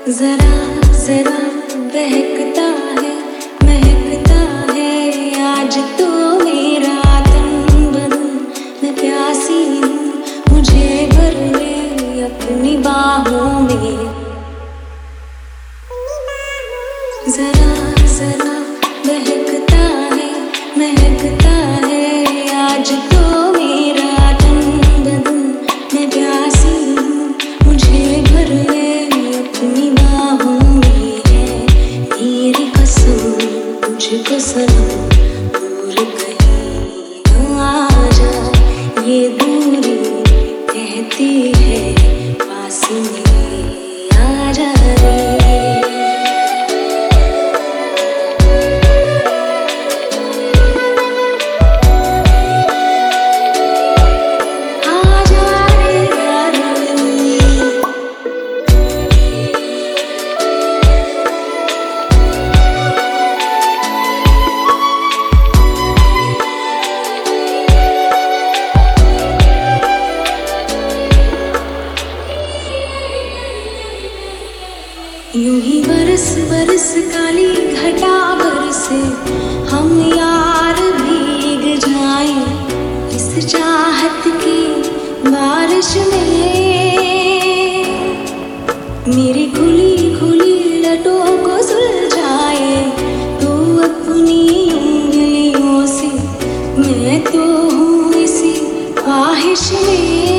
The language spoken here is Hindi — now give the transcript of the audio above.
जरा जरा बहकता है, महकता है आज तो मेरा तन बदन। मैं प्यासी हूँ, मुझे भर ले अपनी बाहों में। जरा जरा बहकता है, महकता है आज तो मेरा तन बदन। मैं प्यासी हूँ, मुझे भर ले अपनी बाहों में। है तेरी कसम मुझको सनम, दूर कहीं न आ जा। ये दूरी कहती है पास में आ जा रे। यूं ही बरस बरस काली घटा बरसे, हम यार भीग जाएं इस चाहत की बारिश में। मेरी खुली खुली लटों को सुलझाए तो अपनी उंगलियों से। मैं तो हूँ इसी ख्वाहिश में।